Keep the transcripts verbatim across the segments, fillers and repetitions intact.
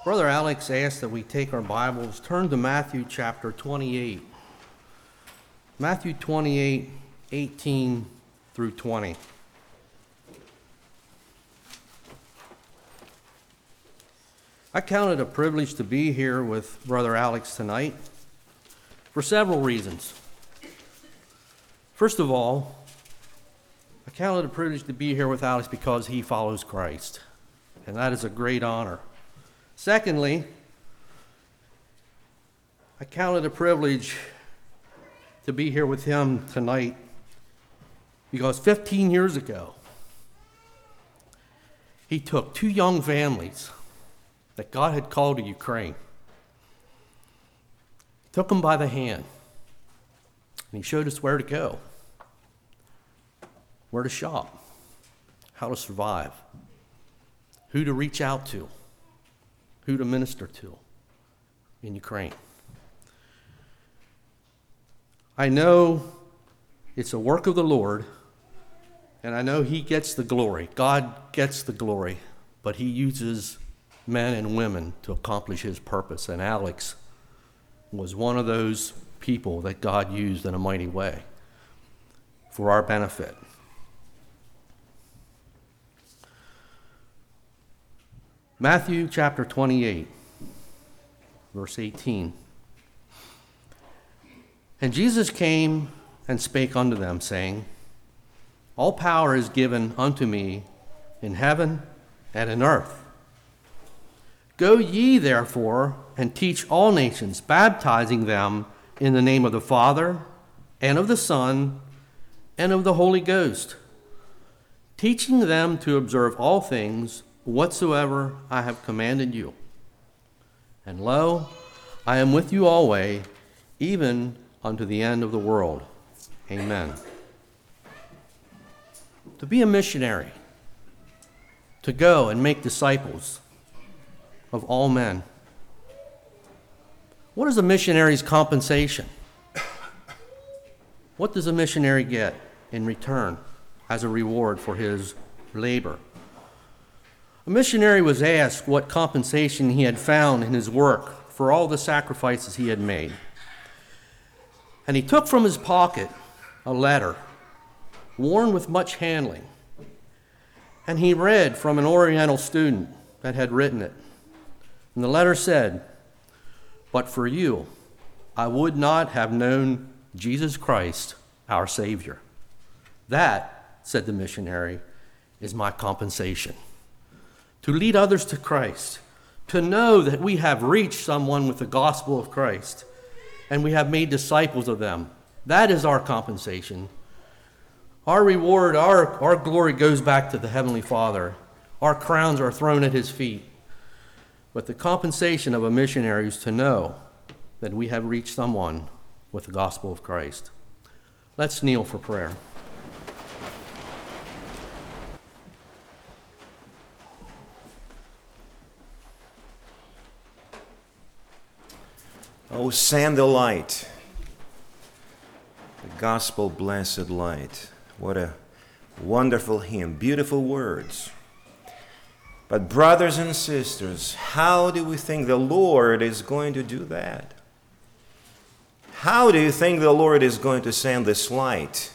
Brother Alex asked that we take our Bibles, turn to Matthew chapter twenty-eight. Matthew twenty-eight, eighteen through twenty. I count it a privilege to be here with Brother Alex tonight for several reasons. First of all, I count it a privilege to be here with Alex because he follows Christ, and that is a great honor. Secondly, I count it a privilege to be here with him tonight because fifteen years ago, he took two young families that God had called to Ukraine, took them by the hand, and he showed us where to go, where to shop, how to survive, who to reach out to, who to minister to in Ukraine. I know it's a work of the Lord, and I know he gets the glory. God gets the glory, but he uses men and women to accomplish his purpose, and Alex was one of those people that God used in a mighty way for our benefit. Matthew chapter twenty-eight, verse eighteen. And Jesus came and spake unto them, saying, All power is given unto me in heaven and in earth. Go ye therefore and teach all nations, baptizing them in the name of the Father and of the Son and of the Holy Ghost, teaching them to observe all things whatsoever I have commanded you. And lo, I am with you always, even unto the end of the world. Amen. To be a missionary, to go and make disciples of all men. What is a missionary's compensation? What does a missionary get in return as a reward for his labor? A missionary was asked what compensation he had found in his work for all the sacrifices he had made. And he took from his pocket a letter, worn with much handling, and he read from an Oriental student that had written it. And the letter said, But for you, I would not have known Jesus Christ, our Savior. That, said the missionary, is my compensation. To lead others to Christ, to know that we have reached someone with the gospel of Christ, and we have made disciples of them. That is our compensation. Our reward, our, our glory goes back to the Heavenly Father. Our crowns are thrown at his feet. But the compensation of a missionary is to know that we have reached someone with the gospel of Christ. Let's kneel for prayer. Oh, send the light, the gospel blessed light. What a wonderful hymn, beautiful words. But brothers and sisters, how do we think the Lord is going to do that? How do you think the Lord is going to send this light?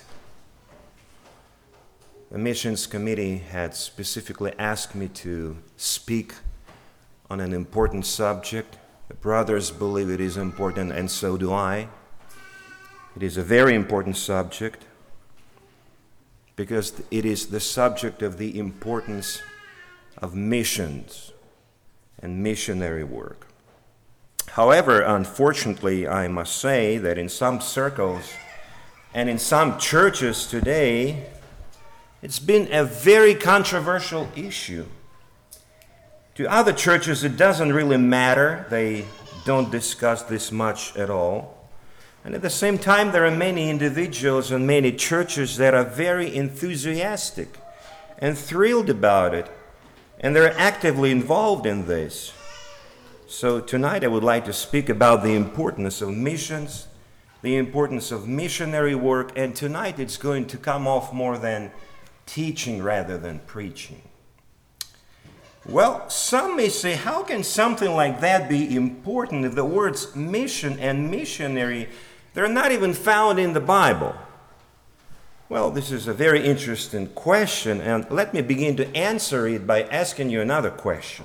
The missions committee had specifically asked me to speak on an important subject. The brothers believe it is important, and so do I. It is a very important subject because it is the subject of the importance of missions and missionary work. However, unfortunately, I must say that in some circles and in some churches today, it's been a very controversial issue. To other churches, it doesn't really matter. They don't discuss this much at all. And at the same time, there are many individuals and many churches that are very enthusiastic and thrilled about it, and they're actively involved in this. So tonight I would like to speak about the importance of missions, the importance of missionary work, and tonight it's going to come off more than teaching rather than preaching. Well, some may say, how can something like that be important if the words mission and missionary, they're not even found in the Bible? Well, this is a very interesting question, and let me begin to answer it by asking you another question.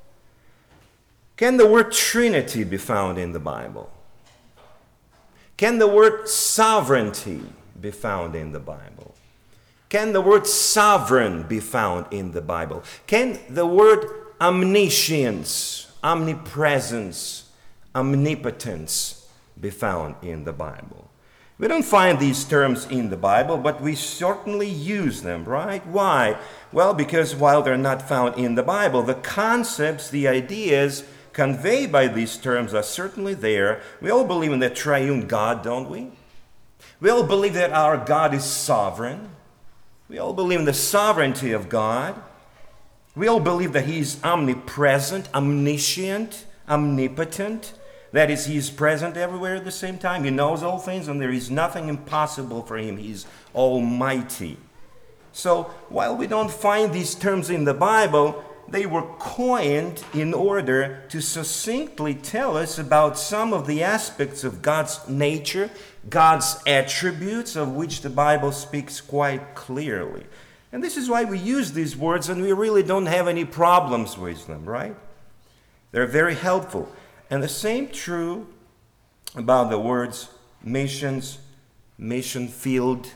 Can the word Trinity be found in the Bible? Can the word sovereignty be found in the Bible? Can the word sovereign be found in the Bible? Can the word omniscience, omnipresence, omnipotence be found in the Bible? We don't find these terms in the Bible, but we certainly use them, right? Why? Well, because while they're not found in the Bible, the concepts, the ideas conveyed by these terms are certainly there. We all believe in the triune God, don't we? We all believe that our God is sovereign. We all believe in the sovereignty of God. We all believe that He is omnipresent, omniscient, omnipotent. That is, He is present everywhere at the same time. He knows all things, and there is nothing impossible for Him. He is almighty. So, while we don't find these terms in the Bible, they were coined in order to succinctly tell us about some of the aspects of God's nature, God's attributes, of which the Bible speaks quite clearly. And this is why we use these words, and we really don't have any problems with them, right? They're very helpful. And the same true about the words missions, mission field,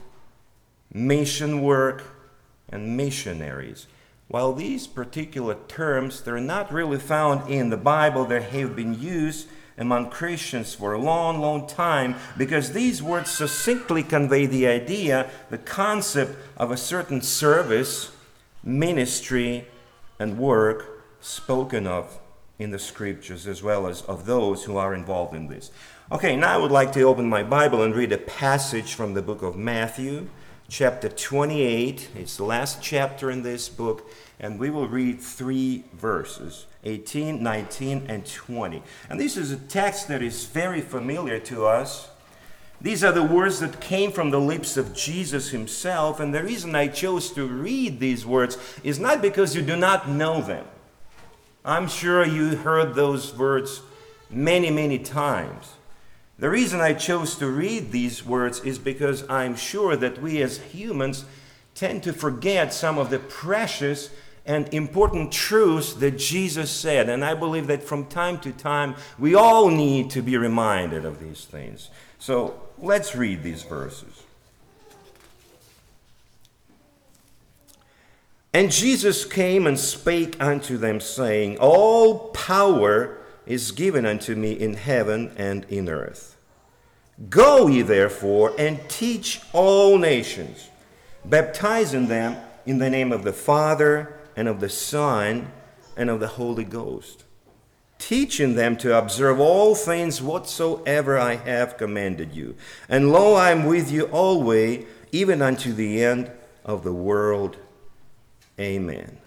mission work, and missionaries. While these particular terms, they're not really found in the Bible, they have been used among Christians for a long, long time, because these words succinctly convey the idea, the concept of a certain service, ministry, and work spoken of in the Scriptures, as well as of those who are involved in this. Okay, now I would like to open my Bible and read a passage from the book of Matthew, chapter twenty-eight. It's the last chapter in this book, and we will read three verses, eighteen, nineteen, and twenty. And this is a text that is very familiar to us. These are the words that came from the lips of Jesus Himself, and the reason I chose to read these words is not because you do not know them. I'm sure you heard those words many, many times. The reason I chose to read these words is because I'm sure that we as humans tend to forget some of the precious and important truths that Jesus said. And I believe that from time to time, we all need to be reminded of these things. So let's read these verses. And Jesus came and spake unto them, saying, All power is given unto me in heaven and in earth. Go ye therefore and teach all nations, baptizing them in the name of the Father and of the Son and of the Holy Ghost, teaching them to observe all things whatsoever I have commanded you. And lo, I am with you always, even unto the end of the world. Amen.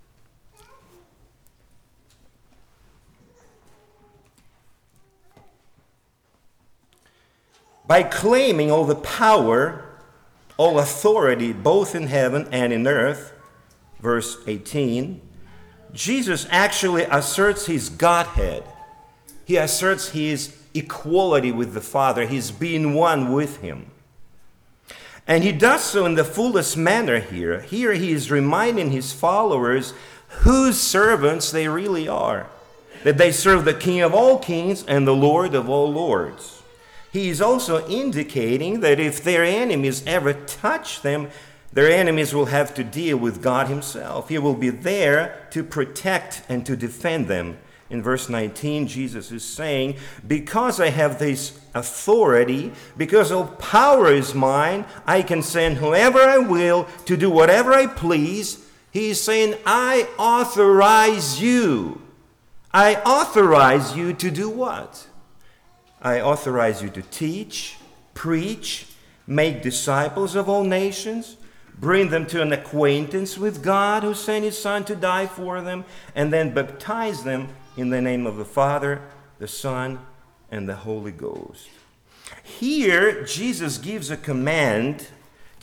By claiming all the power, all authority, both in heaven and in earth, verse eighteen, Jesus actually asserts His Godhead. He asserts His equality with the Father, His being one with Him. And He does so in the fullest manner here. Here He is reminding His followers whose servants they really are, that they serve the King of all kings and the Lord of all lords. He is also indicating that if their enemies ever touch them, their enemies will have to deal with God Himself. He will be there to protect and to defend them. In verse nineteen, Jesus is saying, because I have this authority, because all power is mine, I can send whoever I will to do whatever I please. He is saying, I authorize you. I authorize you to do what? I authorize you to teach, preach, make disciples of all nations, bring them to an acquaintance with God who sent His Son to die for them, and then baptize them in the name of the Father, the Son, and the Holy Ghost. Here, Jesus gives a command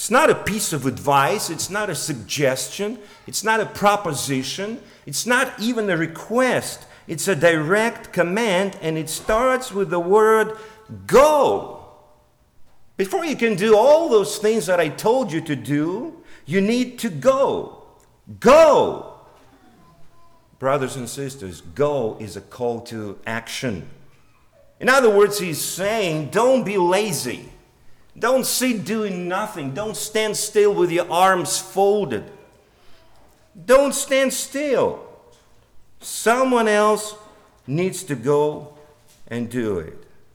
It's not a piece of advice. It's not a suggestion. It's not a proposition. It's not even a request. It's a direct command, and it starts with the word go. Before you can do all those things that I told you to do, you need to go. Go. Brothers and sisters, go is a call to action. In other words, he's saying, don't be lazy. Don't sit doing nothing. Don't stand still with your arms folded. Don't stand still. Someone else needs to go and do it.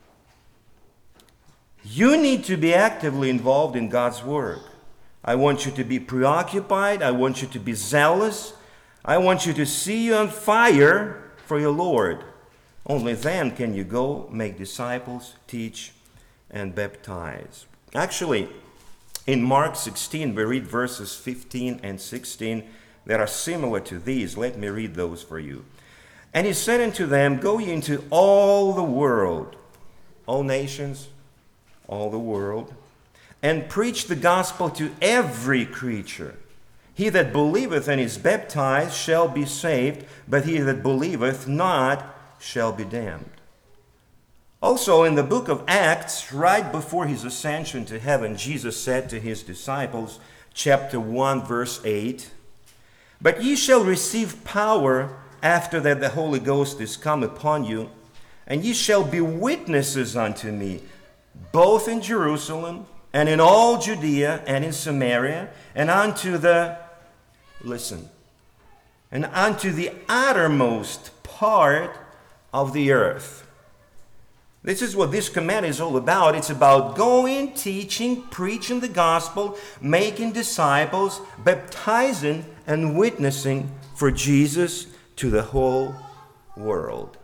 You need to be actively involved in God's work. I want you to be preoccupied. I want you to be zealous. I want you to see you on fire for your Lord. Only then can you go make disciples, teach, and baptize. Actually, in Mark sixteen, we read verses fifteen and sixteen that are similar to these. Let me read those for you. And he said unto them, go ye into all the world, all nations, all the world, and preach the gospel to every creature. He that believeth and is baptized shall be saved, but he that believeth not shall be damned. Also in the book of Acts, right before his ascension to heaven, Jesus said to his disciples, chapter one, verse eight, but ye shall receive power after that the Holy Ghost is come upon you, and ye shall be witnesses unto me, both in Jerusalem and in all Judea and in Samaria, and unto the, listen, and unto the uttermost part of the earth. This is what this command is all about. It's about going, teaching, preaching the gospel, making disciples, baptizing, and witnessing for Jesus to the whole world.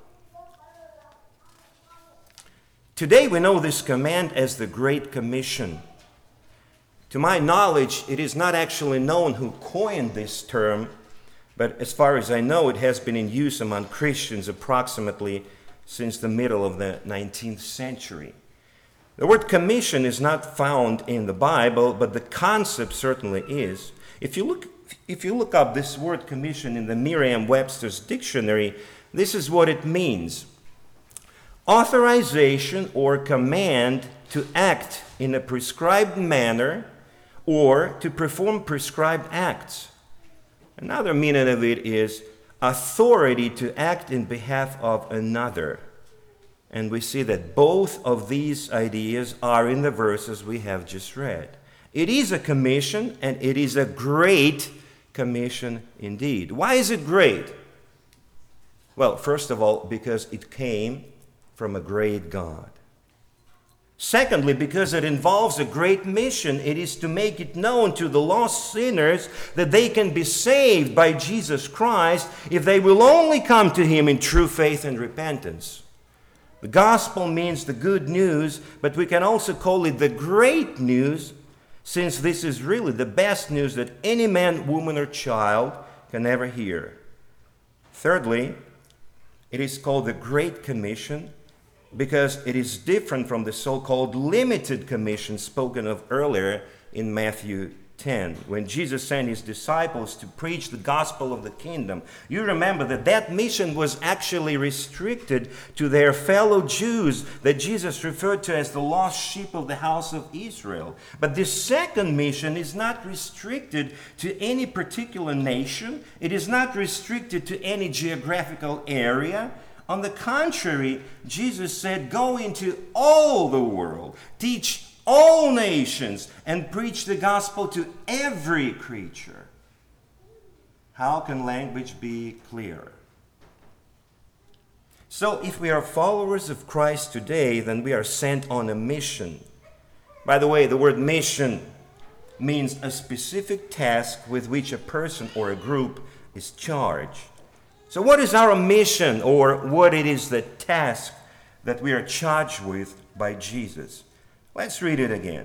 Today we know this command as the Great Commission. To my knowledge, it is not actually known who coined this term, but as far as I know, it has been in use among Christians approximately since the middle of the nineteenth century. The word commission is not found in the Bible, but the concept certainly is. If you look, if you look up this word commission in the Merriam-Webster's dictionary, this is what it means. Authorization or command to act in a prescribed manner or to perform prescribed acts. Another meaning of it is authority to act in behalf of another. And we see that both of these ideas are in the verses we have just read. It is a commission, and it is a great commission indeed. Why is it great? Well, first of all, because it came from a great God. Secondly, because it involves a great mission. It is to make it known to the lost sinners that they can be saved by Jesus Christ if they will only come to Him in true faith and repentance. The gospel means the good news, but we can also call it the great news, since this is really the best news that any man, woman, or child can ever hear. Thirdly, it is called the Great Commission because it is different from the so-called limited commission spoken of earlier in Matthew ten, when Jesus sent his disciples to preach the gospel of the kingdom. You remember that that mission was actually restricted to their fellow Jews that Jesus referred to as the lost sheep of the house of Israel. But this second mission is not restricted to any particular nation. It is not restricted to any geographical area. On the contrary, Jesus said, go into all the world, teach all nations, and preach the gospel to every creature. How can language be clearer? So if we are followers of Christ today, then we are sent on a mission. By the way, the word mission means a specific task with which a person or a group is charged. So what is our mission, or what it is the task that we are charged with by Jesus? Let's read it again.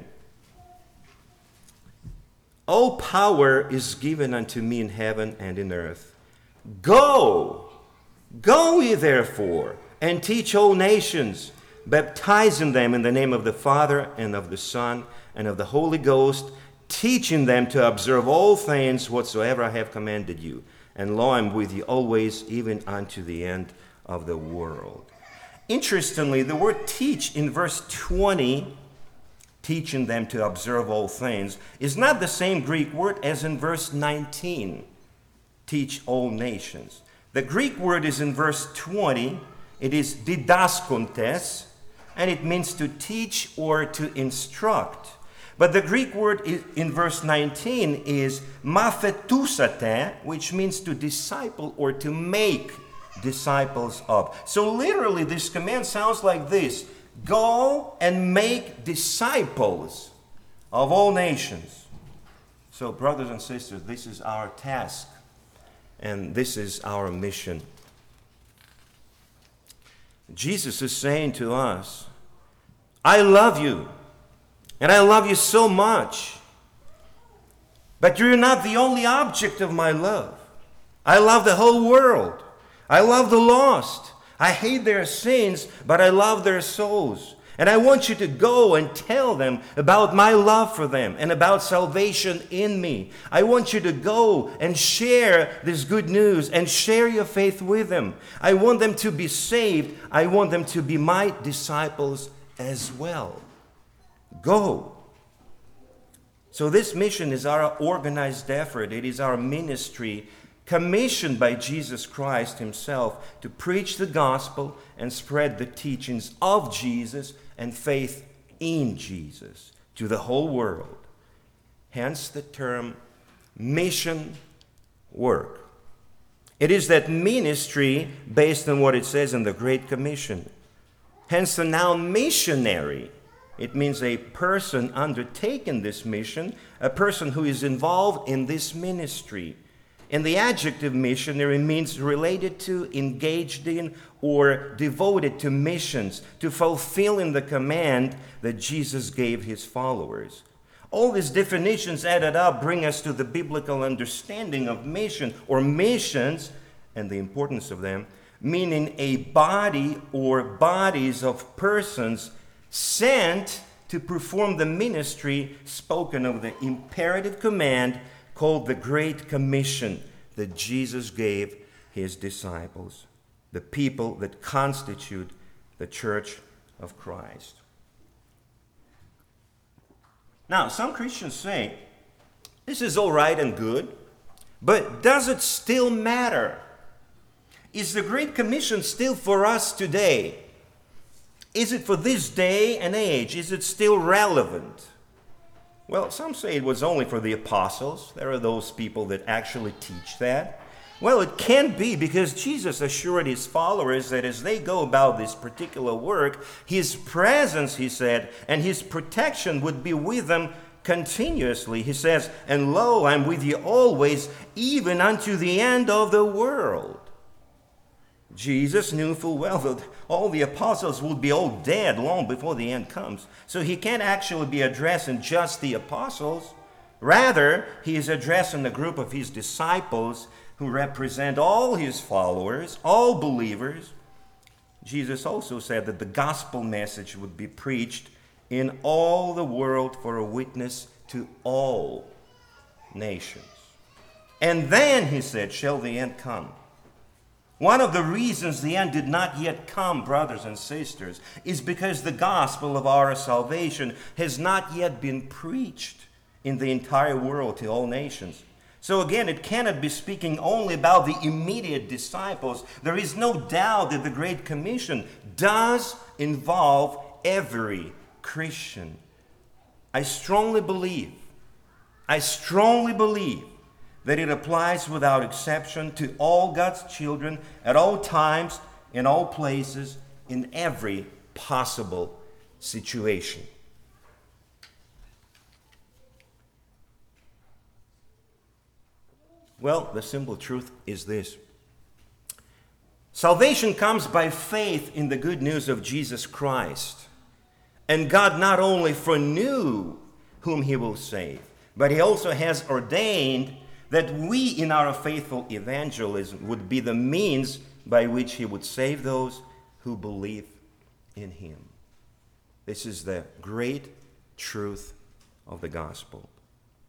All power is given unto me in heaven and in earth. Go, go ye therefore, and teach all nations, baptizing them in the name of the Father and of the Son and of the Holy Ghost, teaching them to observe all things whatsoever I have commanded you. And lo, I'm with you always, even unto the end of the world. Interestingly, the word teach in verse twenty, teaching them to observe all things, is not the same Greek word as in verse nineteen, teach all nations. The Greek word is in verse twenty. It is didaskontes, and it means to teach or to instruct. But the Greek word in verse nineteen is maphetusate, which means to disciple or to make disciples of. So literally this command sounds like this: go and make disciples of all nations. So brothers and sisters, this is our task, and this is our mission. Jesus is saying to us, I love you, and I love you so much, but you're not the only object of my love. I love the whole world. I love the lost. I hate their sins, but I love their souls. And I want you to go and tell them about my love for them and about salvation in me. I want you to go and share this good news and share your faith with them. I want them to be saved. I want them to be my disciples as well. Go. So this mission is our organized effort. It is our ministry commissioned by Jesus Christ himself to preach the gospel and spread the teachings of Jesus and faith in Jesus to the whole world. Hence the term mission work. It is that ministry based on what it says in the Great Commission. Hence the noun missionary. It means a person undertaking this mission, a person who is involved in this ministry. And the adjective missionary means related to, engaged in, or devoted to missions, to fulfilling the command that Jesus gave his followers. All these definitions added up bring us to the biblical understanding of mission or missions, and the importance of them, meaning a body or bodies of persons sent to perform the ministry spoken of, the imperative command called the Great Commission that Jesus gave his disciples, the people that constitute the Church of Christ. Now, some Christians say, this is all right and good, but does it still matter? Is the Great Commission still for us today? Is it for this day and age? Is it still relevant? Well, some say it was only for the apostles. There are those people that actually teach that. Well, it can't be, because Jesus assured his followers that as they go about this particular work, his presence, he said, and his protection would be with them continuously. He says, and lo, I'm with you always, even unto the end of the world. Jesus knew full well that all the apostles would be all dead long before the end comes. So he can't actually be addressing just the apostles. Rather, he is addressing the group of his disciples who represent all his followers, all believers. Jesus also said that the gospel message would be preached in all the world for a witness to all nations. And then, he said, shall the end come. One of the reasons the end did not yet come, brothers and sisters, is because the gospel of our salvation has not yet been preached in the entire world to all nations. So again, it cannot be speaking only about the immediate disciples. There is no doubt that the Great Commission does involve every Christian. I strongly believe, I strongly believe that it applies without exception to all God's children at all times, in all places, in every possible situation. Well, the simple truth is this. Salvation comes by faith in the good news of Jesus Christ. And God not only foreknew whom he will save, but he also has ordained that we in our faithful evangelism would be the means by which he would save those who believe in him. This is the great truth of the gospel.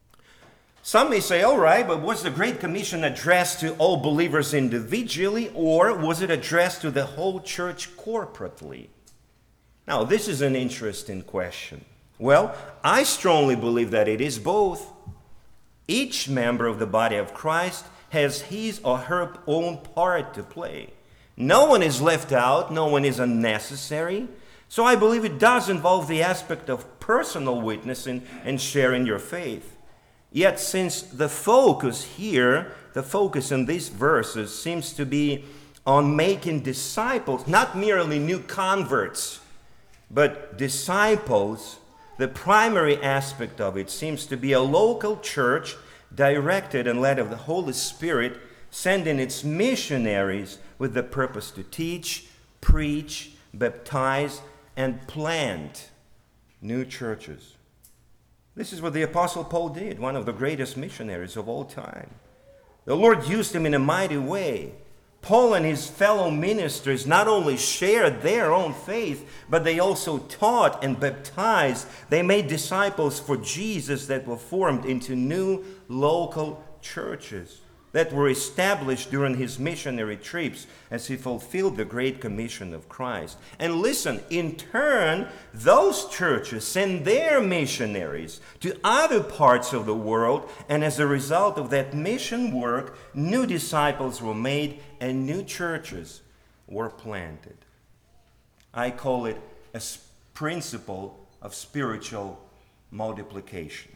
Some may say, all right, but was the Great Commission addressed to all believers individually, or was it addressed to the whole church corporately? Now, this is an interesting question. Well, I strongly believe that it is both. Each member of the body of Christ has his or her own part to play. No one is left out, no one is unnecessary. So I believe it does involve the aspect of personal witnessing and sharing your faith. Yet since the focus here, the focus in these verses seems to be on making disciples, not merely new converts, but disciples, the primary aspect of it seems to be a local church directed and led of the Holy Spirit, sending its missionaries with the purpose to teach, preach, baptize, and plant new churches. This is what the Apostle Paul did, one of the greatest missionaries of all time. The Lord used him in a mighty way. Paul and his fellow ministers not only shared their own faith, but they also taught and baptized. They made disciples for Jesus that were formed into new local churches that were established during his missionary trips as he fulfilled the Great Commission of Christ. And listen, in turn, those churches send their missionaries to other parts of the world, and as a result of that mission work, new disciples were made and new churches were planted. I call it a principle of spiritual multiplication.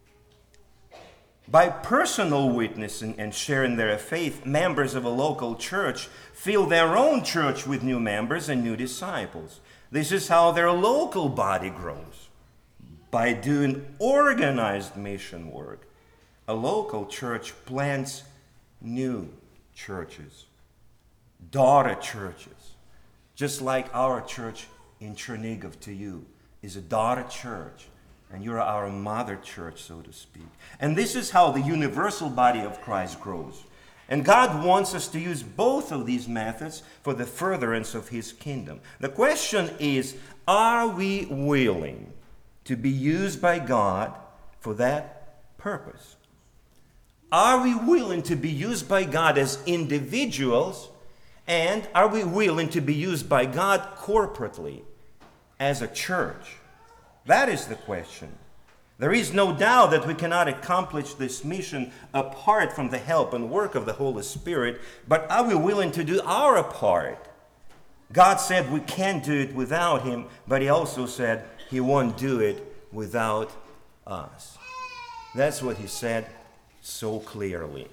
By personal witnessing and sharing their faith, members of a local church fill their own church with new members and new disciples. This is how their local body grows. By doing organized mission work, a local church plants new churches, daughter churches, just like our church in Chernigov to you is a daughter church. And you're our mother church, so to speak. And this is how the universal body of Christ grows. And God wants us to use both of these methods for the furtherance of his kingdom. The question is, are we willing to be used by God for that purpose? Are we willing to be used by God as individuals? And are we willing to be used by God corporately as a church? That is the question. There is no doubt that we cannot accomplish this mission apart from the help and work of the Holy Spirit, but are we willing to do our part? God said we can't do it without him, but he also said he won't do it without us. That's what he said so clearly.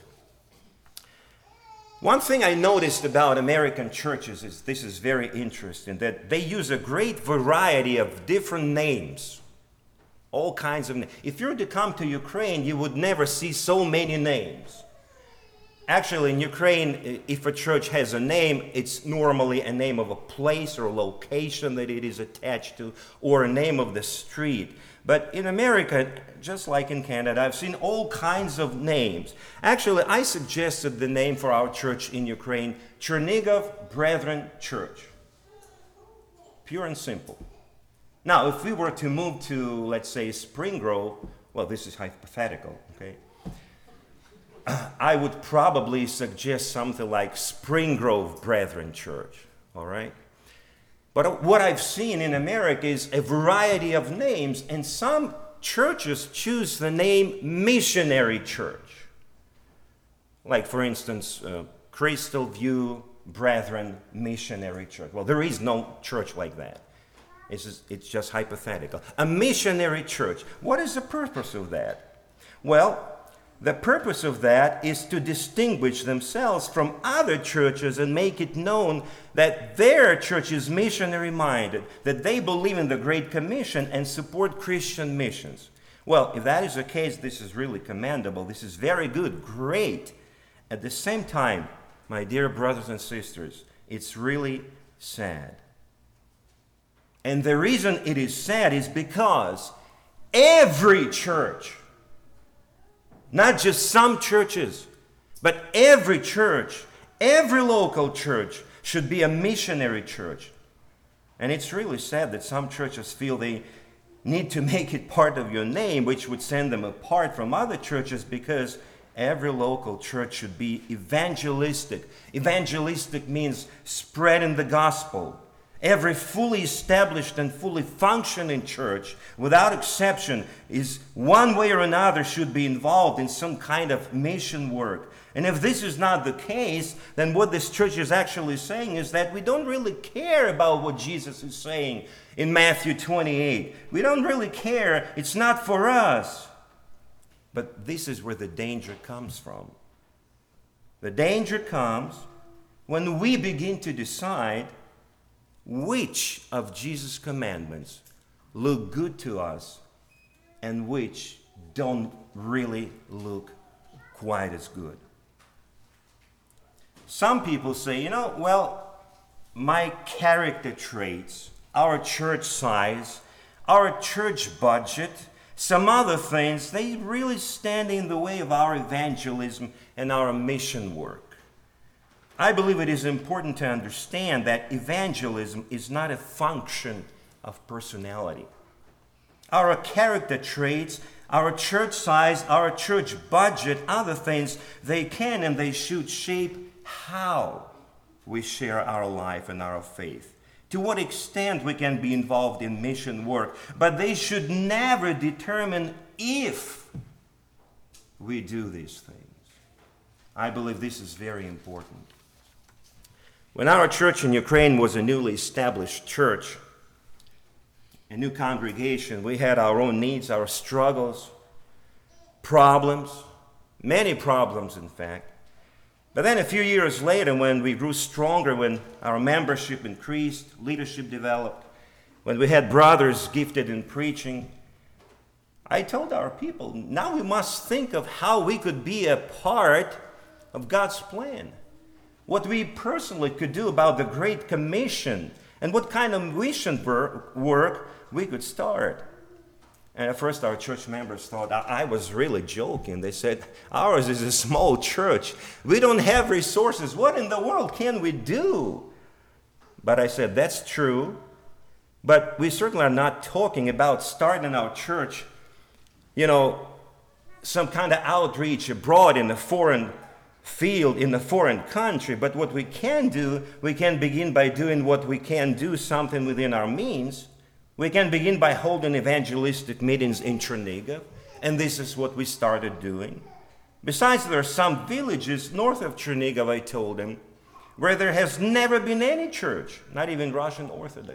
One thing I noticed about American churches is, this is very interesting, that they use a great variety of different names. All kinds of names. If you were to come to Ukraine, you would never see so many names. Actually, in Ukraine, if a church has a name, it's normally a name of a place or location that it is attached to, or a name of the street. But in America, just like in Canada, I've seen all kinds of names. Actually, I suggested the name for our church in Ukraine, Chernigov Brethren Church. Pure and simple. Now, if we were to move to, let's say, Spring Grove, well, this is hypothetical, okay? I would probably suggest something like Spring Grove Brethren Church, all right? But what I've seen in America is a variety of names, and some churches choose the name Missionary Church. Like, for instance, uh, Crystal View Brethren Missionary Church. Well, there is no church like that. It's just, it's just hypothetical. A missionary church. What is the purpose of that? Well, the purpose of that is to distinguish themselves from other churches and make it known that their church is missionary-minded, that they believe in the Great Commission and support Christian missions. Well, if that is the case, this is really commendable. This is very good, great. At the same time, my dear brothers and sisters, it's really sad. And the reason it is sad is because every church, not just some churches, but every church, every local church should be a missionary church. And it's really sad that some churches feel they need to make it part of your name, which would send them apart from other churches, because every local church should be evangelistic. Evangelistic means spreading the gospel. Every fully established and fully functioning church, without exception, is one way or another should be involved in some kind of mission work. And if this is not the case, then what this church is actually saying is that we don't really care about what Jesus is saying in Matthew twenty-eight. We don't really care. It's not for us. But this is where the danger comes from. The danger comes when we begin to decide which of Jesus' commandments look good to us and which don't really look quite as good. Some people say, you know, well, my character traits, our church size, our church budget, some other things, they really stand in the way of our evangelism and our mission work. I believe it is important to understand that evangelism is not a function of personality. Our character traits, our church size, our church budget, other things, they can and they should shape how we share our life and our faith. To what extent we can be involved in mission work, but they should never determine if we do these things. I believe this is very important. When our church in Ukraine was a newly established church, a new congregation, we had our own needs, our struggles, problems, many problems in fact. But then a few years later, when we grew stronger, when our membership increased, leadership developed, when we had brothers gifted in preaching, I told our people, now we must think of how we could be a part of God's plan. What we personally could do about the Great Commission, and what kind of mission work we could start. And at first our church members thought I was really joking. They said, ours is a small church. We don't have resources. What in the world can we do? But I said, that's true. But we certainly are not talking about starting our church, you know, some kind of outreach abroad in a foreign field, in a foreign country. But what we can do, we can begin by doing what we can do, something within our means. We can begin by holding evangelistic meetings in Chernihiv, and this is what we started doing. Besides, there are some villages north of Chernihiv, I told him, where there has never been any church, not even Russian Orthodox.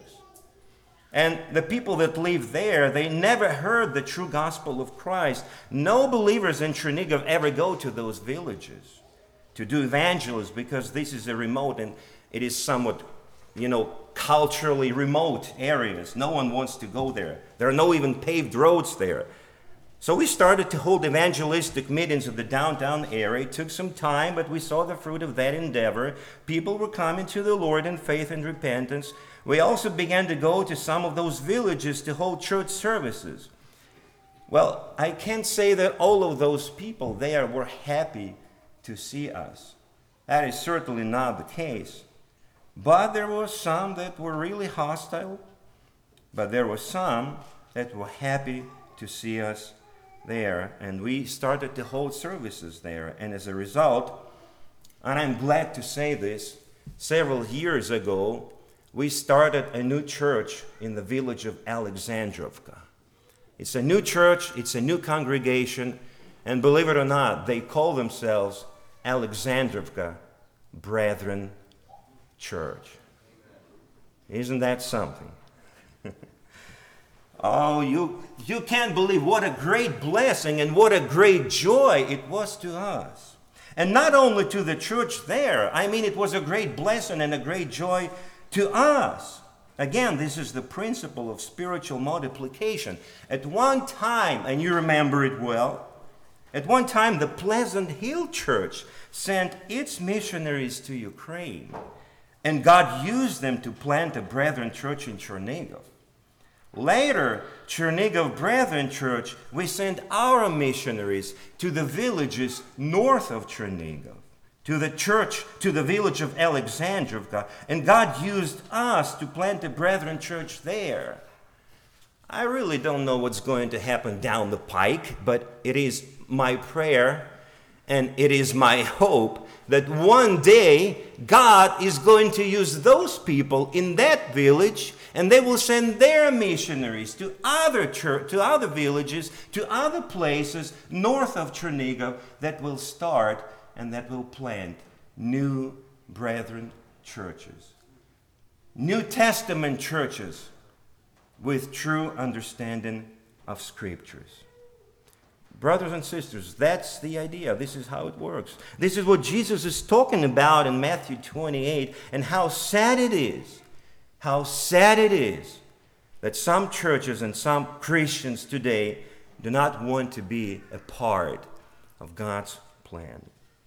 And the people that live there, they never heard the true gospel of Christ. No believers in Chernihiv ever go to those villages to do evangelism, because this is a remote and it is somewhat, you know, culturally remote areas. No one wants to go there. There are no even paved roads there. So we started to hold evangelistic meetings in the downtown area. It took some time, but we saw the fruit of that endeavor. People were coming to the Lord in faith and repentance. We also began to go to some of those villages to hold church services. Well, I can't say that all of those people there were happy to see us. That is certainly not the case. But there were some that were really hostile, but there were some that were happy to see us there, and we started to hold services there. And as a result, and I'm glad to say this, several years ago, we started a new church in the village of Alexandrovka. It's a new church, it's a new congregation, and believe it or not, they call themselves Alexandrovka Brethren Church. Isn't that something? Oh, you, you can't believe what a great blessing and what a great joy it was to us. And not only to the church there, I mean, it was a great blessing and a great joy to us. Again, this is the principle of spiritual multiplication. At one time, and you remember it well, at one time the Pleasant Hill Church sent its missionaries to Ukraine, and God used them to plant a Brethren Church in Chernihiv. Later, Chernihiv Brethren Church, we sent our missionaries to the villages north of Chernihiv, to the church, to the village of Alexandrovka, and God used us to plant a Brethren Church there. I really don't know what's going to happen down the pike, but it is my prayer and it is my hope that one day God is going to use those people in that village, and they will send their missionaries to other church, to other villages, to other places north of Chernihiv that will start and that will plant new brethren churches, New Testament churches with true understanding of Scriptures. Brothers and sisters, that's the idea. This is how it works. This is what Jesus is talking about in Matthew twenty-eight, and how sad it is, how sad it is that some churches and some Christians today do not want to be a part of God's plan.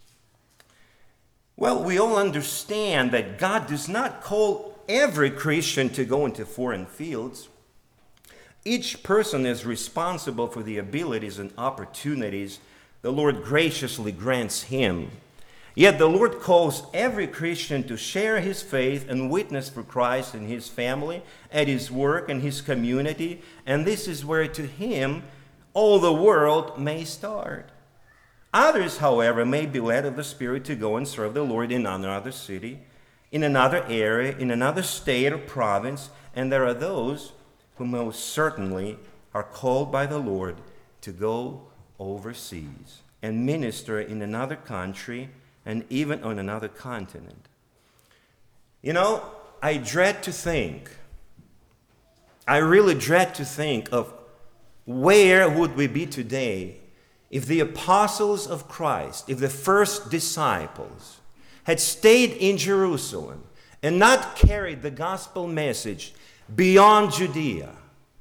Well, we all understand that God does not call every Christian to go into foreign fields. Each person is responsible for the abilities and opportunities the Lord graciously grants him. Yet the Lord calls every Christian to share his faith and witness for Christ in his family, at his work, and his community. And this is where to him all the world may start. Others, however, may be led of the Spirit to go and serve the Lord in another city, in another area, in another state or province. And there are those who most certainly are called by the Lord to go overseas and minister in another country and even on another continent. You know, I dread to think, I really dread to think of where would we be today if the apostles of Christ, if the first disciples had stayed in Jerusalem and not carried the gospel message beyond Judea.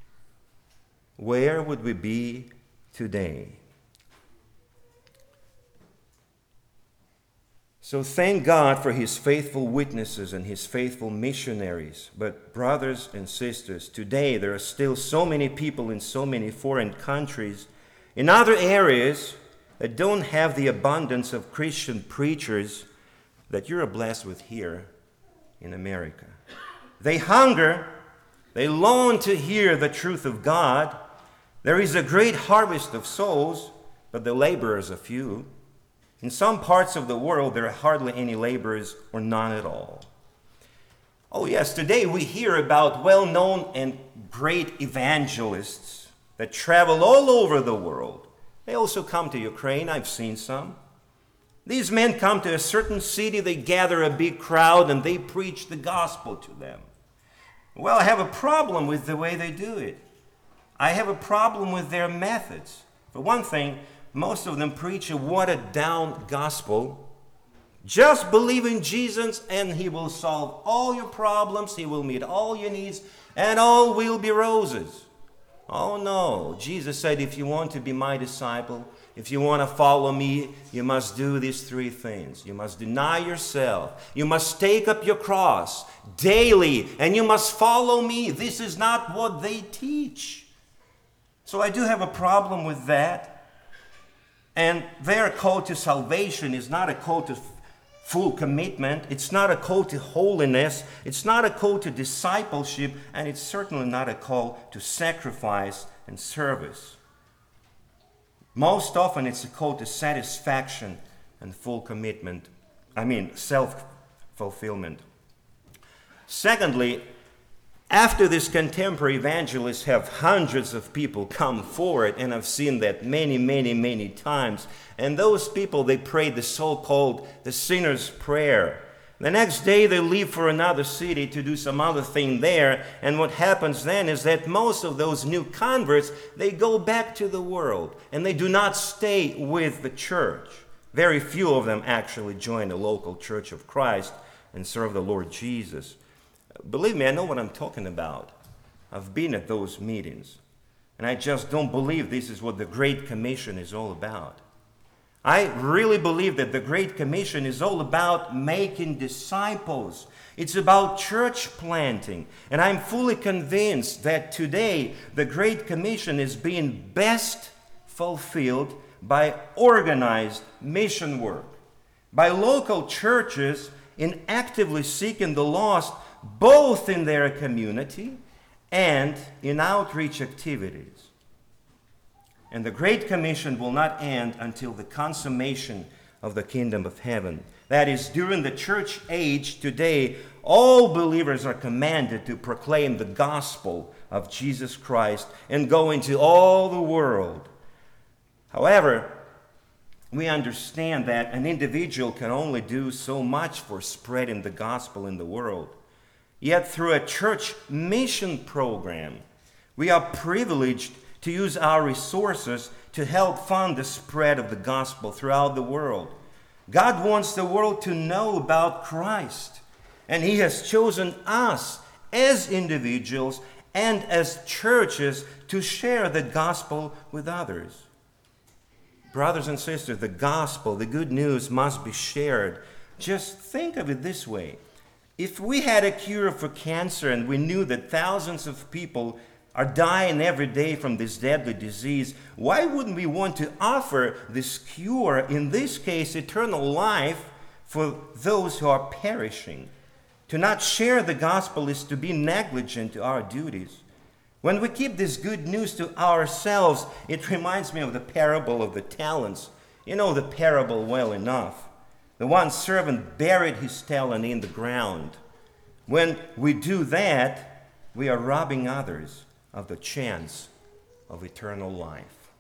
Where would we be today? So thank God for his faithful witnesses and his faithful missionaries. But brothers and sisters, today there are still so many people in so many foreign countries, in other areas, that don't have the abundance of Christian preachers that you're blessed with here in America. They hunger, they long to hear the truth of God. There is a great harvest of souls, but the laborers are few. In some parts of the world, there are hardly any laborers or none at all. Oh yes, today we hear about well-known and great evangelists that travel all over the world. They also come to Ukraine. I've seen some. These men come to a certain city, they gather a big crowd, and they preach the gospel to them. Well, I have a problem with the way they do it. I have a problem with their methods. For one thing, most of them preach a watered-down gospel. Just believe in Jesus and he will solve all your problems, he will meet all your needs, and all will be roses. Oh no, Jesus said, if you want to be my disciple, if you want to follow me, you must do these three things. You must deny yourself. You must take up your cross daily, and you must follow me. This is not what they teach. So I do have a problem with that. And their call to salvation is not a call to full commitment. It's not a call to holiness. It's not a call to discipleship. And it's certainly not a call to sacrifice and service. Most often it's a call to satisfaction and full commitment. I mean, self-fulfillment. Secondly, after these contemporary evangelists have hundreds of people come forward, and I've seen that many, many, many times, and those people, they pray the so-called the sinner's prayer. The next day they leave for another city to do some other thing there, and what happens then is that most of those new converts, they go back to the world, and they do not stay with the church. Very few of them actually join the local Church of Christ and serve the Lord Jesus. Believe me, I know what I'm talking about. I've been at those meetings, and I just don't believe this is what the Great Commission is all about. I really believe that the Great Commission is all about making disciples. It's about church planting. And I'm fully convinced that today the Great Commission is being best fulfilled by organized mission work, by local churches in actively seeking the lost both in their community and in outreach activities. And the Great Commission will not end until the consummation of the kingdom of heaven. That is, during the church age today, all believers are commanded to proclaim the gospel of Jesus Christ and go into all the world. However, we understand that an individual can only do so much for spreading the gospel in the world. Yet through a church mission program, we are privileged to use our resources to help fund the spread of the gospel throughout the world. God wants the world to know about Christ, and He has chosen us as individuals and as churches to share the gospel with others. Brothers and sisters, the gospel, the good news must be shared. Just think of it this way. If we had a cure for cancer and we knew that thousands of people are dying every day from this deadly disease, why wouldn't we want to offer this cure, in this case, eternal life, for those who are perishing? To not share the gospel is to be negligent to our duties. When we keep this good news to ourselves, it reminds me of the parable of the talents. You know the parable well enough. The one servant buried his talent in the ground. When we do that, we are robbing others of the chance of eternal life.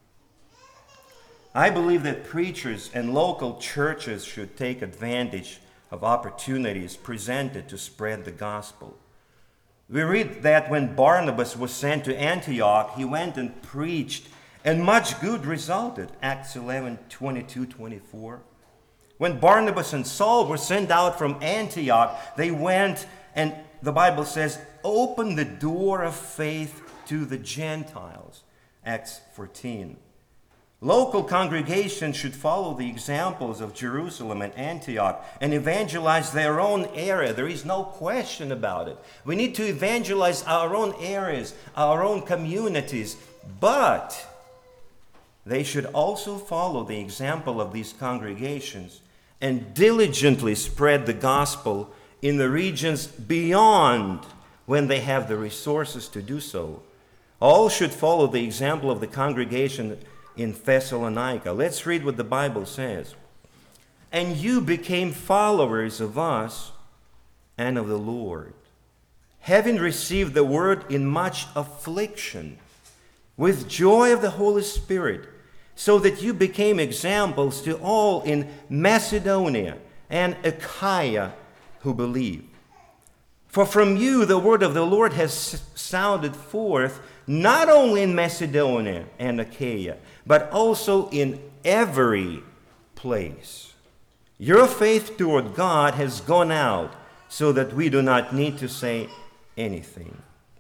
I believe that preachers and local churches should take advantage of opportunities presented to spread the gospel. We read that when Barnabas was sent to Antioch, he went and preached, and much good resulted. Acts eleven, twenty-two, twenty-four. When Barnabas and Saul were sent out from Antioch, they went and, the Bible says, opened the door of faith to the Gentiles. Acts fourteen. Local congregations should follow the examples of Jerusalem and Antioch and evangelize their own area. There is no question about it. We need to evangelize our own areas, our own communities, but they should also follow the example of these congregations and diligently spread the gospel in the regions beyond when they have the resources to do so. All should follow the example of the congregation in Thessalonica. Let's read what the Bible says. And you became followers of us and of the Lord, having received the word in much affliction, with joy of the Holy Spirit, so that you became examples to all in Macedonia and Achaia who believe. For from you the word of the Lord has sounded forth, not only in Macedonia and Achaia, but also in every place. Your faith toward God has gone out, so that we do not need to say anything.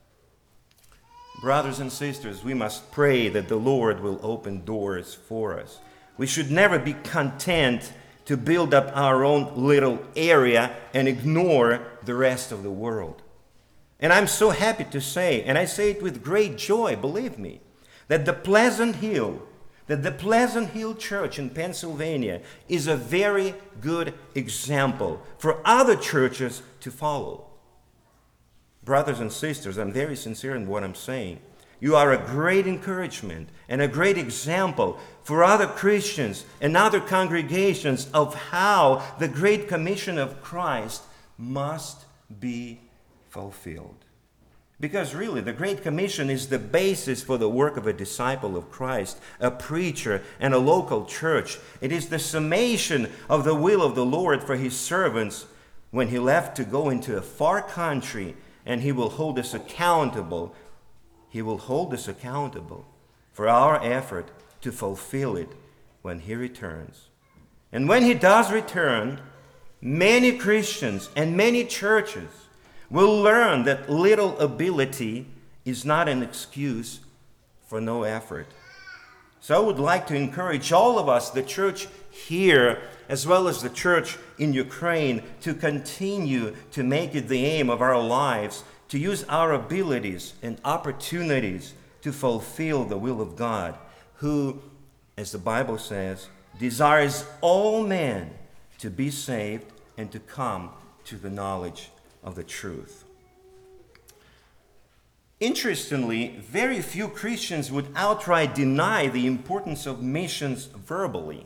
Brothers and sisters, we must pray that the Lord will open doors for us. We should never be content to build up our own little area and ignore the rest of the world. And I'm so happy to say, and I say it with great joy, believe me, that the Pleasant Hill, that the Pleasant Hill Church in Pennsylvania is a very good example for other churches to follow. Brothers and sisters, I'm very sincere in what I'm saying. You are a great encouragement and a great example for other Christians and other congregations of how the Great Commission of Christ must be fulfilled. Because really, the Great Commission is the basis for the work of a disciple of Christ, a preacher, and a local church. It is the summation of the will of the Lord for His servants when He left to go into a far country, and He will hold us accountable. He will hold us accountable for our effort to fulfill it when He returns. And when He does return, many Christians and many churches will learn that little ability is not an excuse for no effort. So I would like to encourage all of us, the church here, as well as the church in Ukraine, to continue to make it the aim of our lives, to use our abilities and opportunities to fulfill the will of God, who, as the Bible says, desires all men to be saved and to come to the knowledge of the truth. Interestingly, very few Christians would outright deny the importance of missions verbally.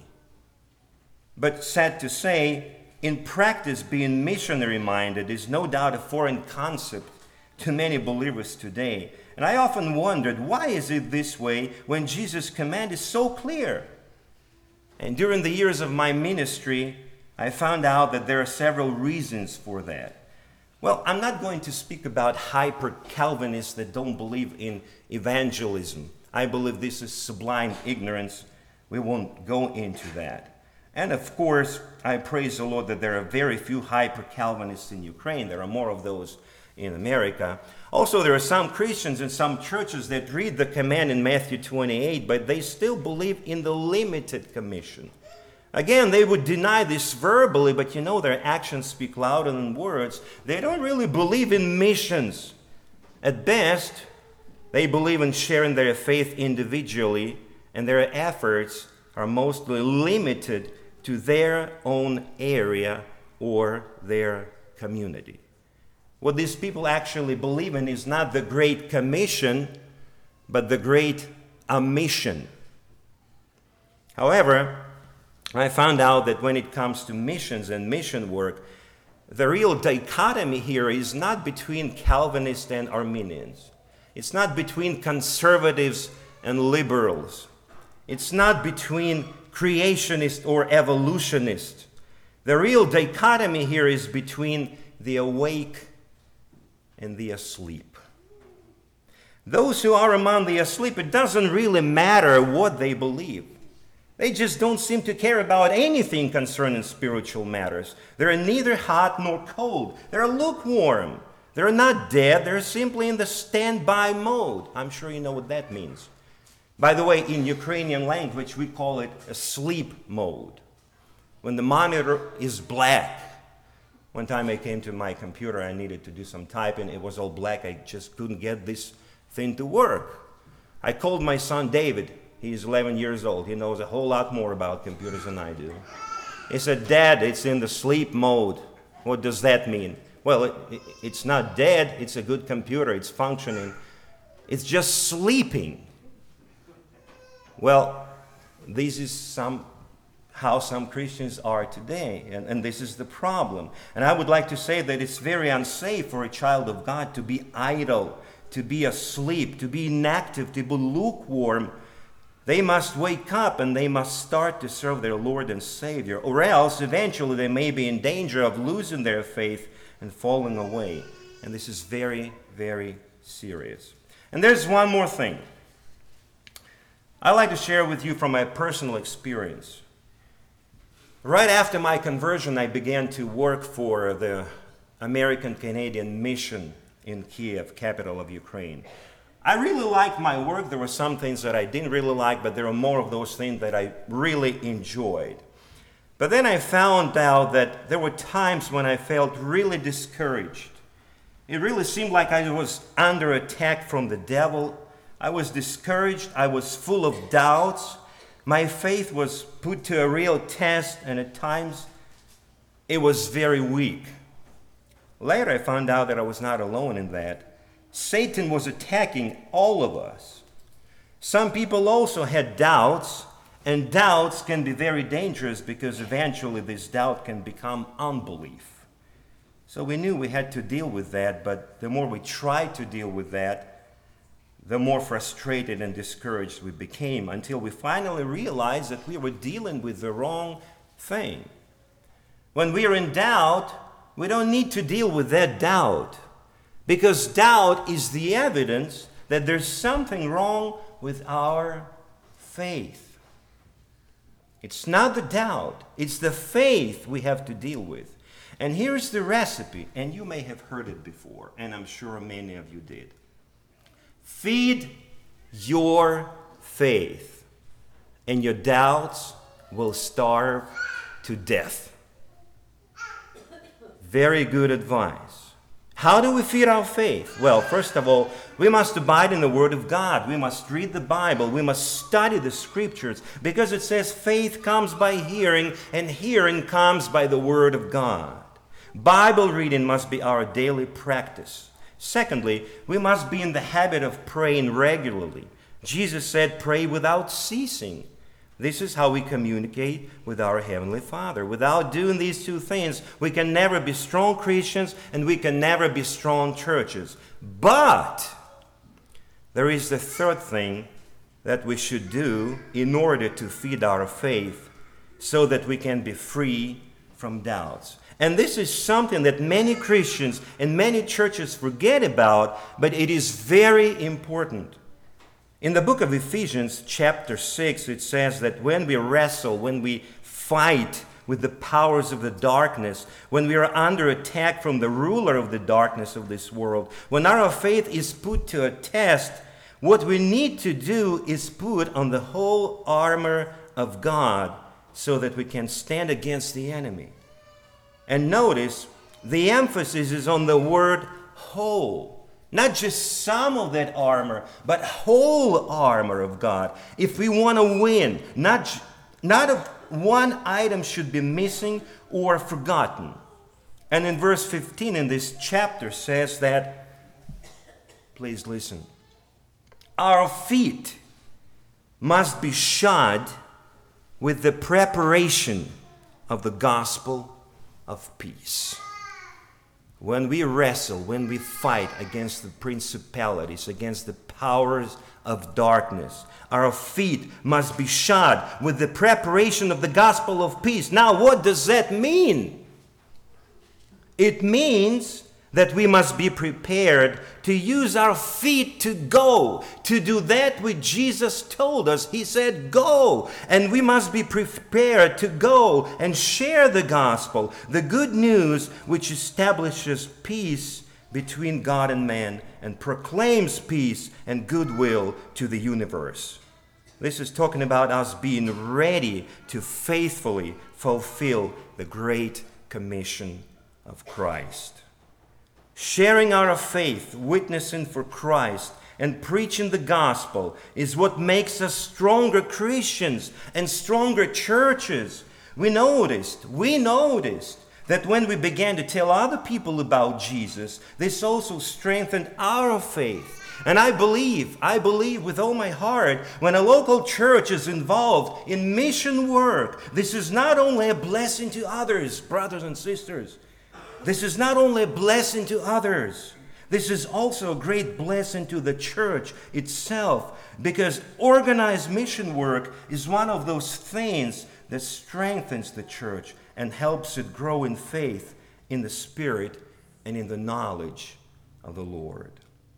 But sad to say, in practice, being missionary-minded is no doubt a foreign concept to many believers today. And I often wondered, why is it this way when Jesus' command is so clear? And during the years of my ministry, I found out that there are several reasons for that. Well, I'm not going to speak about hyper-Calvinists that don't believe in evangelism. I believe this is sublime ignorance. We won't go into that. And of course, I praise the Lord that there are very few hyper-Calvinists in Ukraine. There are more of those in America. Also, there are some Christians in some churches that read the command in Matthew twenty-eight, but they still believe in the limited commission. Again, they would deny this verbally, but you know their actions speak louder than words. They don't really believe in missions. At best, they believe in sharing their faith individually, and their efforts are mostly limited to their own area or their community. What these people actually believe in is not the Great Commission, but the Great Omission. However, I found out that when it comes to missions and mission work, the real dichotomy here is not between Calvinists and Arminians. It's not between conservatives and liberals. It's not between creationists or evolutionists. The real dichotomy here is between the awake and the asleep. Those who are among the asleep, it doesn't really matter what they believe. They just don't seem to care about anything concerning spiritual matters. They're neither hot nor cold. They're lukewarm. They're not dead. They're simply in the standby mode. I'm sure you know what that means. By the way, in Ukrainian language, we call it a sleep mode. When the monitor is black. One time I came to my computer, I needed to do some typing. It was all black. I just couldn't get this thing to work. I called my son David. He's eleven years old. He knows a whole lot more about computers than I do. He said, "Dad, it's in the sleep mode." What does that mean? Well, it, it, it's not dead. It's a good computer. It's functioning. It's just sleeping. Well, this is some how some Christians are today, and, and this is the problem. And I would like to say that it's very unsafe for a child of God to be idle, to be asleep, to be inactive, to be lukewarm. They must wake up and they must start to serve their Lord and Savior, or else eventually they may be in danger of losing their faith and falling away. And this is very, very serious. And there's one more thing I'd like to share with you from my personal experience. Right after my conversion, I began to work for the American-Canadian Mission in Kiev, capital of Ukraine. I really liked my work. There were some things that I didn't really like, but there were more of those things that I really enjoyed. But then I found out that there were times when I felt really discouraged. It really seemed like I was under attack from the devil. I was discouraged. I was full of doubts. My faith was put to a real test, and at times it was very weak. Later I found out that I was not alone in that. Satan was attacking all of us. Some people also had doubts, and doubts can be very dangerous because eventually this doubt can become unbelief. So we knew we had to deal with that, but the more we tried to deal with that, the more frustrated and discouraged we became, until we finally realized that we were dealing with the wrong thing. When we are in doubt, we don't need to deal with that doubt, because doubt is the evidence that there's something wrong with our faith. It's not the doubt, it's the faith we have to deal with. And here's the recipe, and you may have heard it before, and I'm sure many of you did. Feed your faith, and your doubts will starve to death. Very good advice. How do we feed our faith? Well, first of all, we must abide in the Word of God. We must read the Bible. We must study the Scriptures, because it says faith comes by hearing, and hearing comes by the Word of God. Bible reading must be our daily practice. Secondly, we must be in the habit of praying regularly. Jesus said, pray without ceasing. This is how we communicate with our Heavenly Father. Without doing these two things, we can never be strong Christians and we can never be strong churches. But there is the third thing that we should do in order to feed our faith so that we can be free from doubts. And this is something that many Christians and many churches forget about, but it is very important. In the book of Ephesians, chapter six, it says that when we wrestle, when we fight with the powers of the darkness, when we are under attack from the ruler of the darkness of this world, when our faith is put to a test, what we need to do is put on the whole armor of God so that we can stand against the enemy. And notice, the emphasis is on the word whole. Not just some of that armor, but whole armor of God. If we want to win, not, not a, one item should be missing or forgotten. And in verse fifteen in this chapter says that, please listen, our feet must be shod with the preparation of the gospel of peace. When we wrestle, when we fight against the principalities, against the powers of darkness, our feet must be shod with the preparation of the gospel of peace. Now, what does that mean? It means that we must be prepared to use our feet to go, to do that which Jesus told us. He said, go. And we must be prepared to go and share the gospel, the good news which establishes peace between God and man and proclaims peace and goodwill to the universe. This is talking about us being ready to faithfully fulfill the Great Commission of Christ. Sharing our faith, witnessing for Christ, and preaching the gospel is what makes us stronger Christians and stronger churches. We noticed, we noticed that when we began to tell other people about Jesus, this also strengthened our faith. And I believe, I believe with all my heart, when a local church is involved in mission work, this is not only a blessing to others, brothers and sisters. This is not only a blessing to others, this is also a great blessing to the church itself, because organized mission work is one of those things that strengthens the church and helps it grow in faith, in the Spirit, and in the knowledge of the Lord.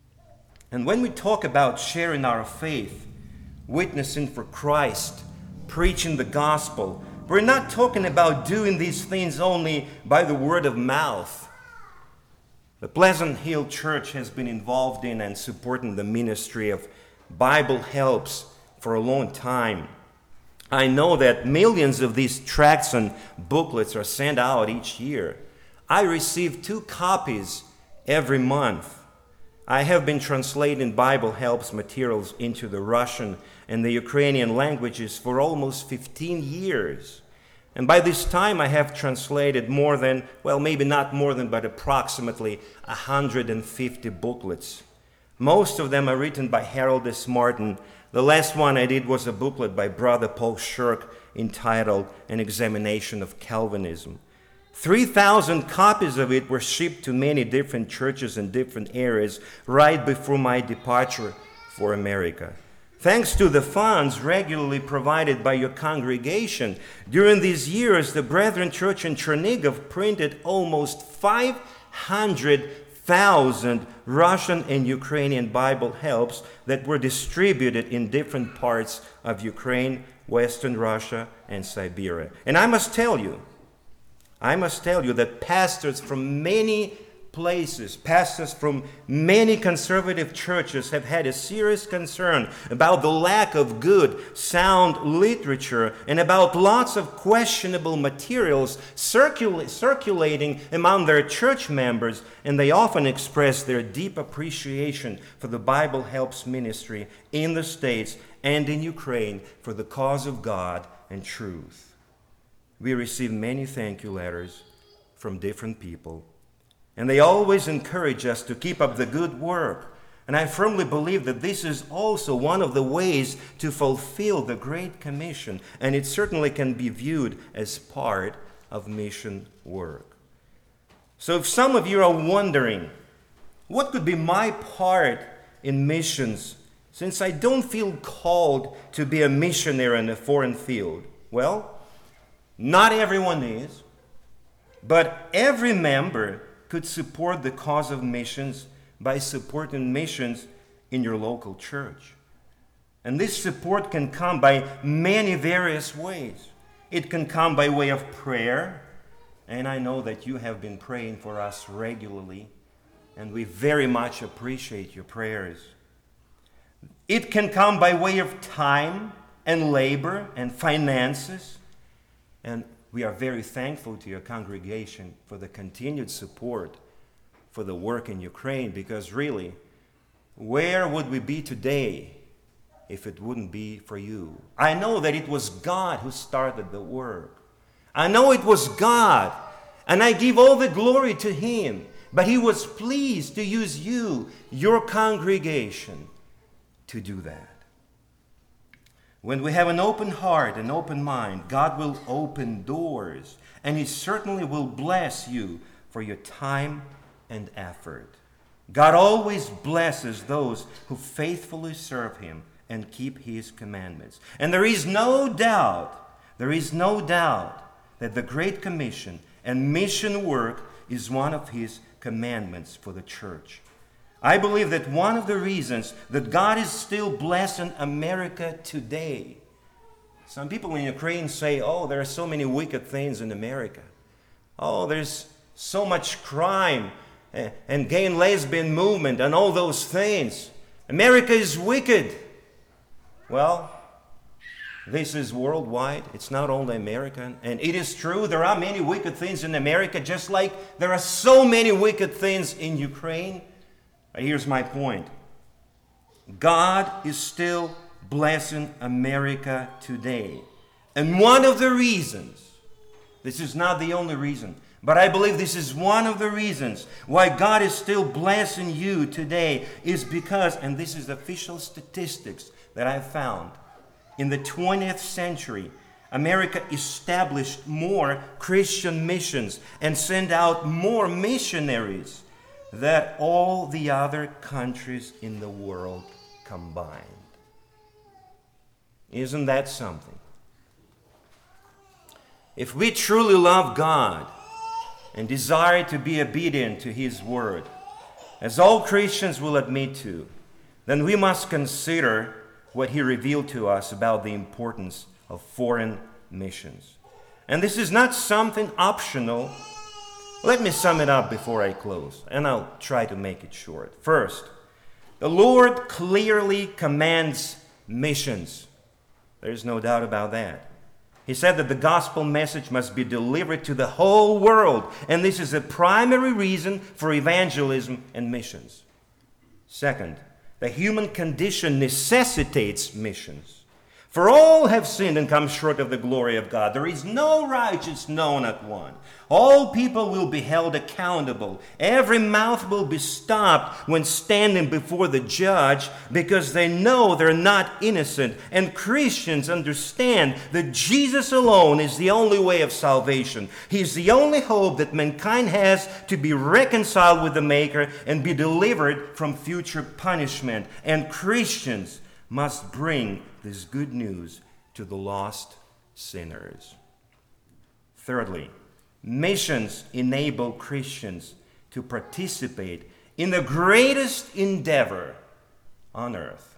And when we talk about sharing our faith, witnessing for Christ, preaching the gospel, we're not talking about doing these things only by the word of mouth. The Pleasant Hill Church has been involved in and supporting the ministry of Bible Helps for a long time. I know that millions of these tracts and booklets are sent out each year. I receive two copies every month. I have been translating Bible Helps materials into the Russian and the Ukrainian languages for almost fifteen years. And by this time I have translated more than, well, maybe not more than, but approximately one hundred fifty booklets. Most of them are written by Harold S. Martin. The last one I did was a booklet by Brother Paul Shirk entitled An Examination of Calvinism. three thousand copies of it were shipped to many different churches in different areas right before my departure for America. Thanks to the funds regularly provided by your congregation, during these years, the Brethren Church in Chernihiv printed almost five hundred thousand Russian and Ukrainian Bible Helps that were distributed in different parts of Ukraine, Western Russia, and Siberia. And I must tell you, I must tell you that pastors from many places, pastors from many conservative churches have had a serious concern about the lack of good, sound literature and about lots of questionable materials circula- circulating among their church members, and they often express their deep appreciation for the Bible Helps ministry in the States and in Ukraine for the cause of God and truth. We receive many thank you letters from different people. And they always encourage us to keep up the good work. And I firmly believe that this is also one of the ways to fulfill the Great Commission. And it certainly can be viewed as part of mission work. So if some of you are wondering, what could be my part in missions, since I don't feel called to be a missionary in a foreign field? Well, not everyone is, but every member could support the cause of missions by supporting missions in your local church. And this support can come by many various ways. It can come by way of prayer, and I know that you have been praying for us regularly, and we very much appreciate your prayers. It can come by way of time and labor and finances, and we are very thankful to your congregation for the continued support for the work in Ukraine, because really, where would we be today if it wouldn't be for you? I know that it was God who started the work. I know it was God, and I give all the glory to Him, but He was pleased to use you, your congregation, to do that. When we have an open heart, an open mind, God will open doors, and He certainly will bless you for your time and effort. God always blesses those who faithfully serve Him and keep His commandments. And there is no doubt, there is no doubt that the Great Commission and mission work is one of His commandments for the church. I believe that one of the reasons that God is still blessing America today, some people in Ukraine say, oh, there are so many wicked things in America. Oh, there's so much crime and gay and lesbian movement and all those things. America is wicked. Well, this is worldwide. It's not only American. And it is true, there are many wicked things in America, just like there are so many wicked things in Ukraine. But here's my point. God is still blessing America today. And one of the reasons, this is not the only reason, but I believe this is one of the reasons why God is still blessing you today, is because, and this is official statistics that I found, in the twentieth century, America established more Christian missions and sent out more missionaries than all the other countries in the world combined. Isn't that something? If we truly love God and desire to be obedient to His word, as all Christians will admit to, then we must consider what He revealed to us about the importance of foreign missions. And this is not something optional. Let me sum it up before I close, and I'll try to make it short. First, the Lord clearly commands missions. There's no doubt about that. He said that the gospel message must be delivered to the whole world, and this is a primary reason for evangelism and missions. Second, the human condition necessitates missions. For all have sinned and come short of the glory of God. There is no righteous, no, not one. All people will be held accountable. Every mouth will be stopped when standing before the judge, because they know they're not innocent. And Christians understand that Jesus alone is the only way of salvation. He's the only hope that mankind has to be reconciled with the Maker and be delivered from future punishment. And Christians must bring this good news to the lost sinners. Thirdly, missions enable Christians to participate in the greatest endeavor on earth.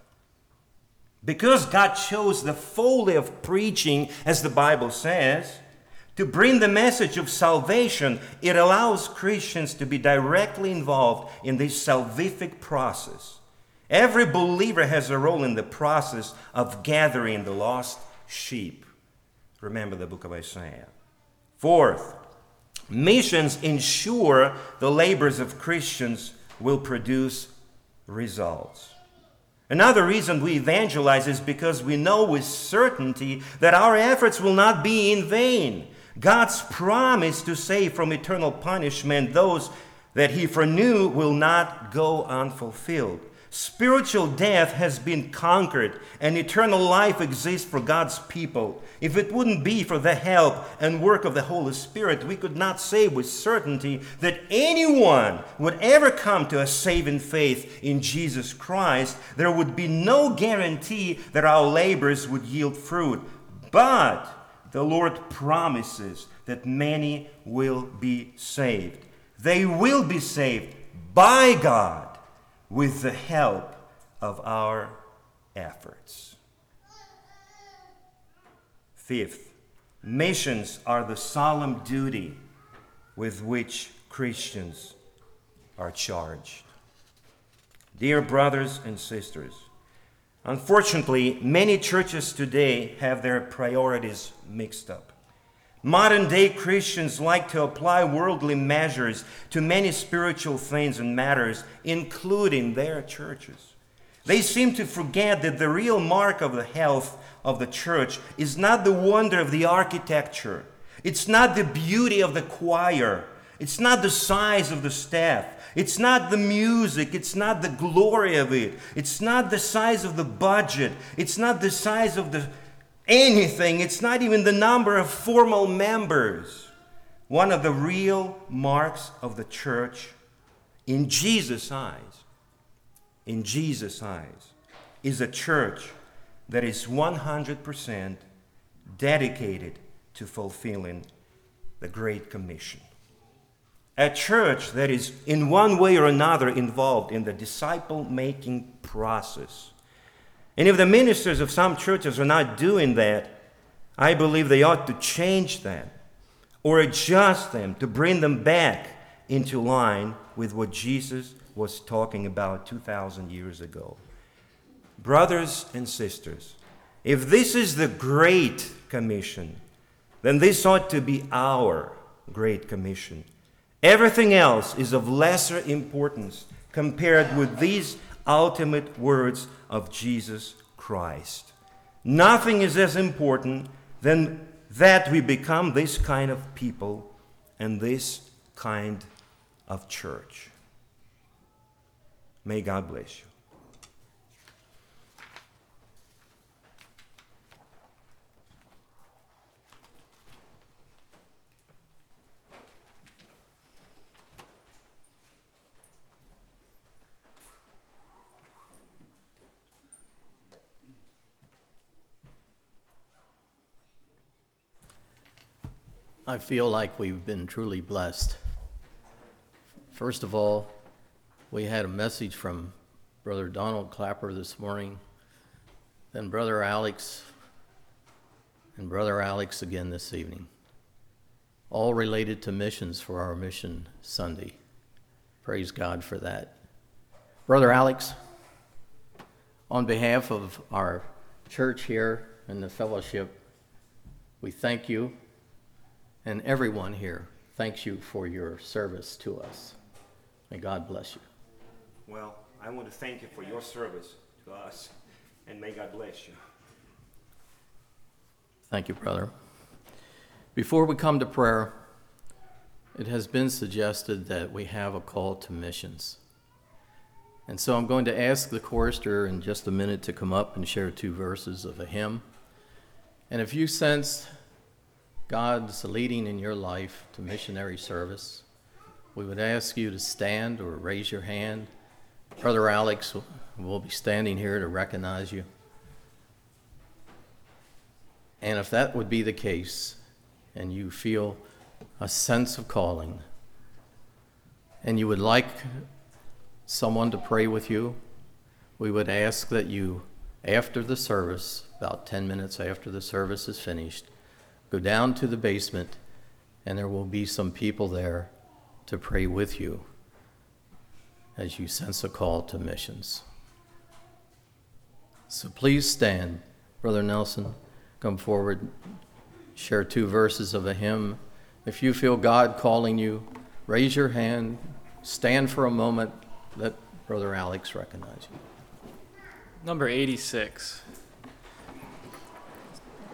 Because God chose the folly of preaching, as the Bible says, to bring the message of salvation, it allows Christians to be directly involved in this salvific process. Every believer has a role in the process of gathering the lost sheep. Remember the book of Isaiah. Fourth, missions ensure the labors of Christians will produce results. Another reason we evangelize is because we know with certainty that our efforts will not be in vain. God's promise to save from eternal punishment those that he foreknew will not go unfulfilled. Spiritual death has been conquered, and eternal life exists for God's people. If it wouldn't be for the help and work of the Holy Spirit, we could not say with certainty that anyone would ever come to a saving faith in Jesus Christ. There would be no guarantee that our labors would yield fruit. But the Lord promises that many will be saved. They will be saved by God, with the help of our efforts. Fifth, missions are the solemn duty with which Christians are charged. Dear brothers and sisters, unfortunately, many churches today have their priorities mixed up. Modern-day Christians like to apply worldly measures to many spiritual things and matters, including their churches. They seem to forget that the real mark of the health of the church is not the wonder of the architecture. It's not the beauty of the choir. It's not the size of the staff. It's not the music. It's not the glory of it. It's not the size of the budget. It's not the size of the anything. It's not even the number of formal members. One of the real marks of the church in Jesus' eyes, in Jesus' eyes, is a church that is one hundred percent dedicated to fulfilling the Great Commission. A church that is in one way or another involved in the disciple-making process. And if the ministers of some churches are not doing that, I believe they ought to change that or adjust them to bring them back into line with what Jesus was talking about two thousand years ago. Brothers and sisters, if this is the Great Commission, then this ought to be our Great Commission. Everything else is of lesser importance compared with these ultimate words of Jesus Christ. Nothing is as important than that we become this kind of people and this kind of church. May God bless you. I feel like we've been truly blessed. First of all, we had a message from Brother Donald Clapper this morning, then Brother Alex, and Brother Alex again this evening, all related to missions for our Mission Sunday. Praise God for that. Brother Alex, on behalf of our church here and the fellowship, we thank you. And everyone here thanks you for your service to us. May God bless you. Well, I want to thank you for your service to us, and may God bless you. Thank you, brother. Before we come to prayer, it has been suggested that we have a call to missions. And so I'm going to ask the chorister in just a minute to come up and share two verses of a hymn. And if you sense God's leading in your life to missionary service, we would ask you to stand or raise your hand. Brother Alex will be standing here to recognize you. And if that would be the case, and you feel a sense of calling, and you would like someone to pray with you, we would ask that you, after the service, about ten minutes after the service is finished, go down to the basement, and there will be some people there to pray with you as you sense a call to missions. So please stand. Brother Nelson, come forward, share two verses of a hymn. If you feel God calling you, raise your hand, stand for a moment, let Brother Alex recognize you. Number eighty-six.